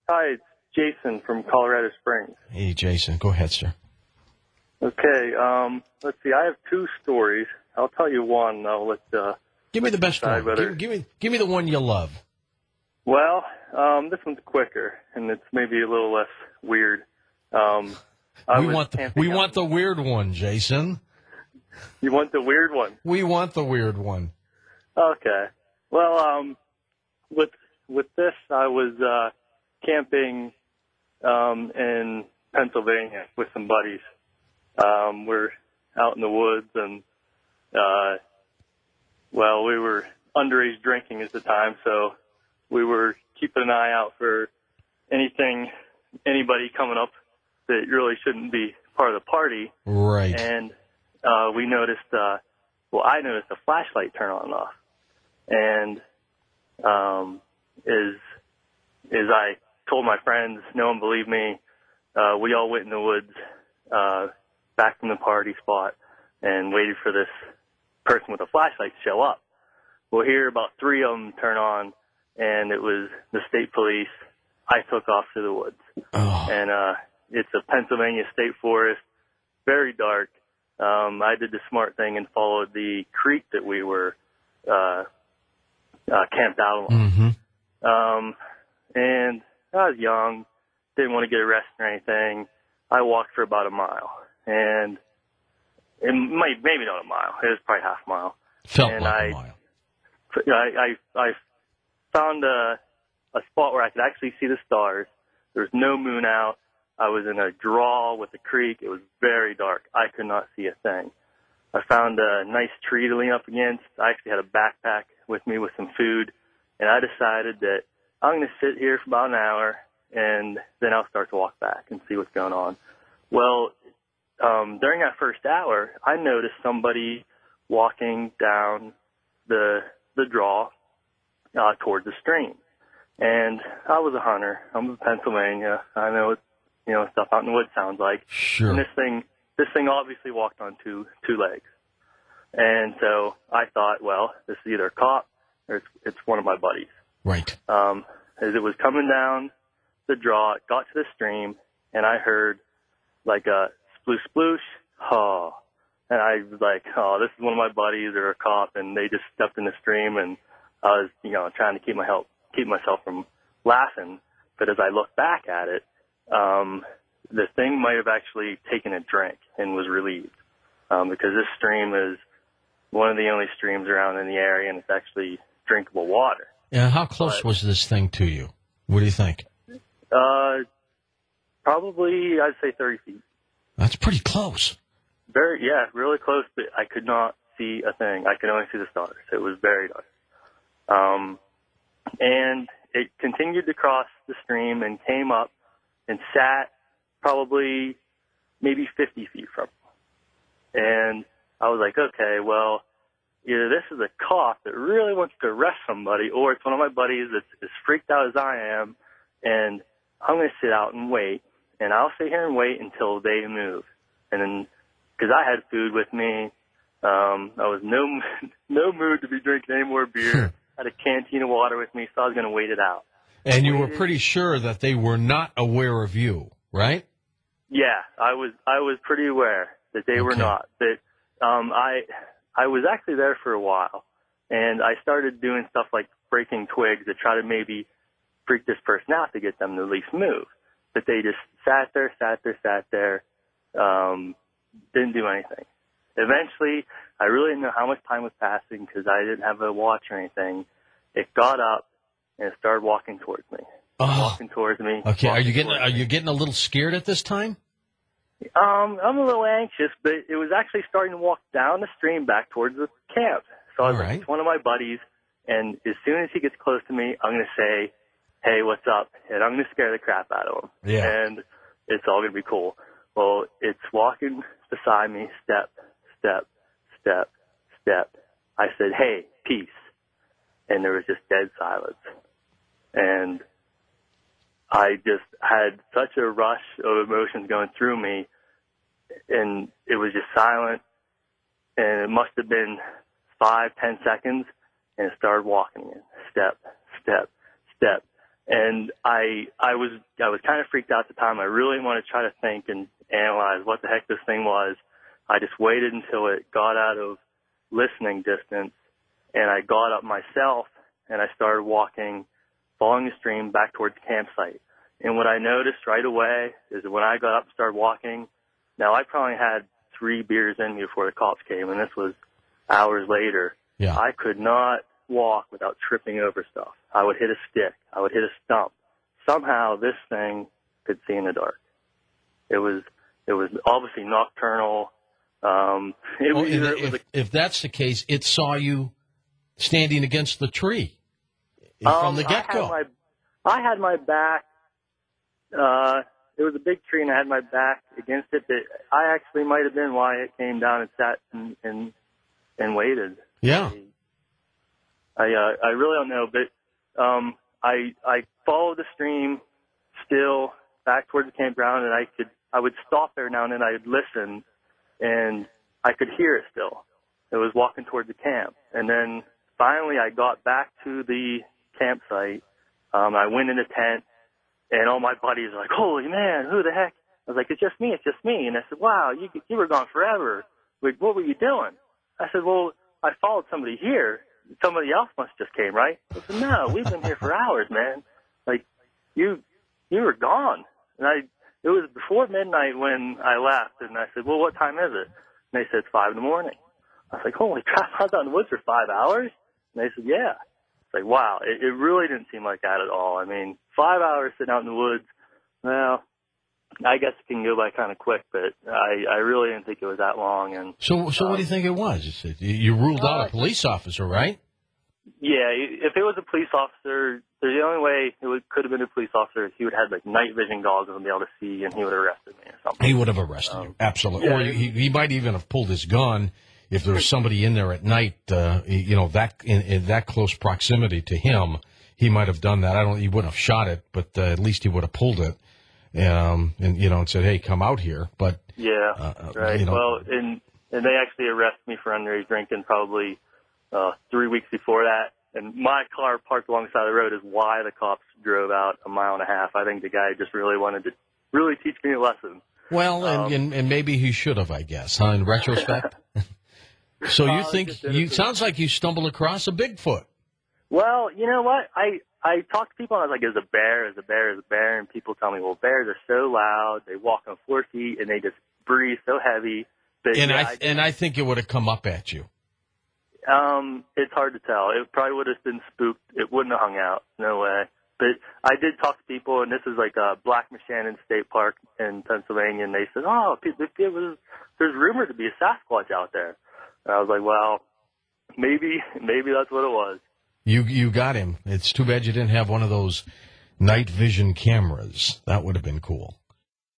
Hi, it's Jason from Colorado Springs. Hey, Jason. Go ahead, sir. Okay, let's see. I have two stories. I'll tell you one. I'll let Give me the best one. whether... Give me the one you love. Well, this one's quicker, and it's maybe a little less weird. We want the weird one, Jason. You want the weird one? We want the weird one. Okay. Well, with this, I was camping in Pennsylvania with some buddies. We're out in the woods, and we were underage drinking at the time, so we were keeping an eye out for anybody coming up that really shouldn't be part of the party. Right. And we noticed, I noticed a flashlight turn on and off. And as I told my friends, no one believed me, we all went in the woods back from the party spot and waited for this person with a flashlight to show up. Well, here about three of them turn on, and it was the state police. I took off to the woods. Oh. And it's a Pennsylvania state forest, very dark. I did the smart thing and followed the creek that we were camped out along. Mm-hmm. And I was young, didn't want to get arrested or anything. I walked for about a mile, and maybe not a mile. It was probably half a mile. Felt and like a mile. I found a spot where I could actually see the stars. There was no moon out. I was in a draw with the creek. It was very dark. I could not see a thing. I found a nice tree to lean up against. I actually had a backpack with me with some food, and I decided that I'm going to sit here for about an hour, and then I'll start to walk back and see what's going on. Well, during that first hour, I noticed somebody walking down the draw towards the stream. And I was a hunter. I'm from Pennsylvania. I know what stuff out in the woods sounds like. Sure. And this thing obviously walked on two legs. And so I thought, well, this is either a cop or it's one of my buddies. Right. As it was coming down the draw, it got to the stream, and I heard like a sploosh sploosh, oh. And I was like, oh, this is one of my buddies or a cop, and they just stepped in the stream, and I was, trying to keep myself from laughing. But as I look back at it, the thing might have actually taken a drink and was relieved, because this stream is one of the only streams around in the area, and it's actually drinkable water. Yeah, how close was this thing to you? What do you think? Probably, I'd say 30 feet. That's pretty close. Really close, but I could not see a thing. I could only see the stars. It was very dark. And it continued to cross the stream and came up and sat probably maybe 50 feet from me. And I was like, okay, well, either this is a cop that really wants to arrest somebody, or it's one of my buddies that's as freaked out as I am, and I'm going to sit out and wait, and I'll sit here and wait until they move. And then, because I had food with me, I was no mood to be drinking any more beer. I had a canteen of water with me, so I was going to wait it out. And you were pretty sure that they were not aware of you, right? Yeah, I was pretty aware that they were not. That I was actually there for a while, and I started doing stuff like breaking twigs to try to maybe freak this person out to get them to at least move. But they just sat there, didn't do anything. Eventually, I really didn't know how much time was passing because I didn't have a watch or anything. It got up and it started walking towards me. Walking towards me. Okay, are you getting a little scared at this time? I'm a little anxious, but it was actually starting to walk down the stream back towards the camp. So I was like, it's one of my buddies, and as soon as he gets close to me, I'm going to say, hey, what's up? And I'm going to scare the crap out of him. Yeah. And it's all going to be cool. Well, it's walking beside me, step, step, step, step. I said, hey, peace. And there was just dead silence. And I just had such a rush of emotions going through me, and it was just silent, and it must have been 5-10 seconds, and it started walking again, step, step, step. And I was kind of freaked out at the time. I really wanted to try to think and analyze what the heck this thing was. I just waited until it got out of listening distance, and I got up myself, and I started walking, following the stream back towards the campsite. And what I noticed right away is that when I got up and started walking, now I probably had 3 beers in me before the cops came, and this was hours later. Yeah. I could not walk without tripping over stuff. I would hit a stick. I would hit a stump. Somehow this thing could see in the dark. It was obviously nocturnal. If that's the case, it saw you standing against the tree from the get-go. I had my back. It was a big tree, and I had my back against it. But I actually might have been why it came down and sat and waited. Yeah. I really don't know, but I followed the stream still back towards the campground, and I would stop there now and then. I'd listen, and I could hear it still. It was walking towards the camp, and then finally I got back to the campsite. I went in the tent, and all my buddies were like, "Holy man, who the heck?" I was like, "It's just me, it's just me." And I said, "Wow, you were gone forever. Like, what were you doing?" I said, "Well, I followed somebody here. Somebody else must just came, right?" I said, "No, we've been here for hours, man. Like, you were gone." And it was before midnight when I left, and I said, "Well, what time is it?" And they said, 5 in the morning. I was like, "Holy crap, I was out in the woods for 5 hours?" And they said, "Yeah." It's like, wow, it really didn't seem like that at all. I mean, 5 hours sitting out in the woods, well, I guess it can go by kind of quick, but I really didn't think it was that long. And So what do you think it was? You ruled out a police officer, right? Yeah, if it was a police officer, the only way could have been a police officer is he would have had like night vision goggles and be able to see, and he would have arrested me or something. He would have arrested you, absolutely. Yeah. Or he might even have pulled his gun if there was somebody in there at night. That in that close proximity to him, he might have done that. He wouldn't have shot it, but at least he would have pulled it, and said, "Hey, come out here." But yeah, right. Well, and they actually arrested me for underage drinking probably 3 weeks before that. And my car parked alongside the road is why the cops drove out a mile and a half. I think the guy just really wanted to really teach me a lesson. Well, and maybe he should have, I guess, huh, in retrospect? So you think sounds like you stumbled across a Bigfoot. Well, you know what? I talked to people and I was like, is a bear, is a bear, is a bear? And people tell me, well, bears are so loud, they walk on 4 feet, and they just breathe so heavy. But I think it would have come up at you. It's hard to tell. It probably would have been spooked. It wouldn't have hung out. No way. But I did talk to people, and this is like Black Shannon State Park in Pennsylvania, and they said, "Oh, there's rumored to be a Sasquatch out there." And I was like, "Well, maybe that's what it was." You got him. It's too bad you didn't have one of those night vision cameras. That would have been cool.